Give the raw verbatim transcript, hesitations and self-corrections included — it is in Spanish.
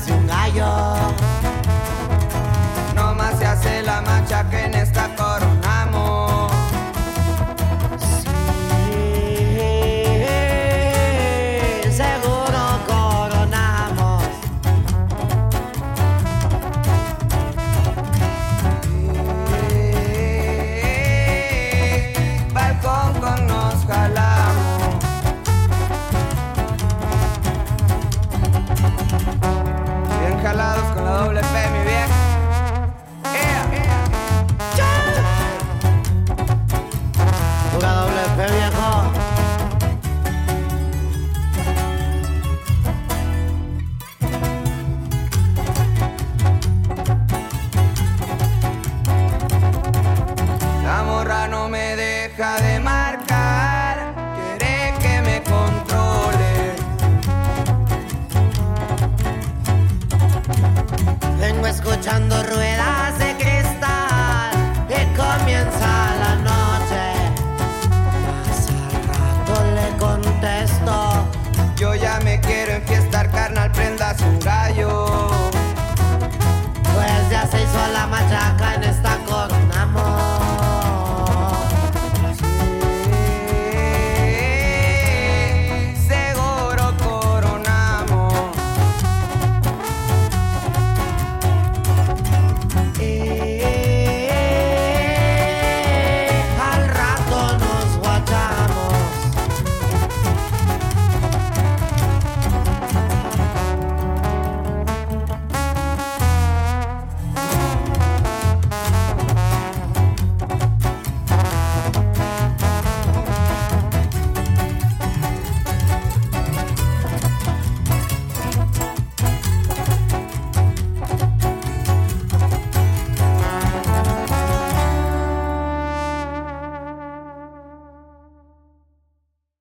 parece un gallo. No más se hace la marcha que en esta coronamos. Sí, seguro coronamos. Sí, balcón con nos jalamos. Bien jalados con la doble P, mi vieja. Pura doble P, viejo. La morra no me deja de marcar, quiere que me controle. Vengo escuchando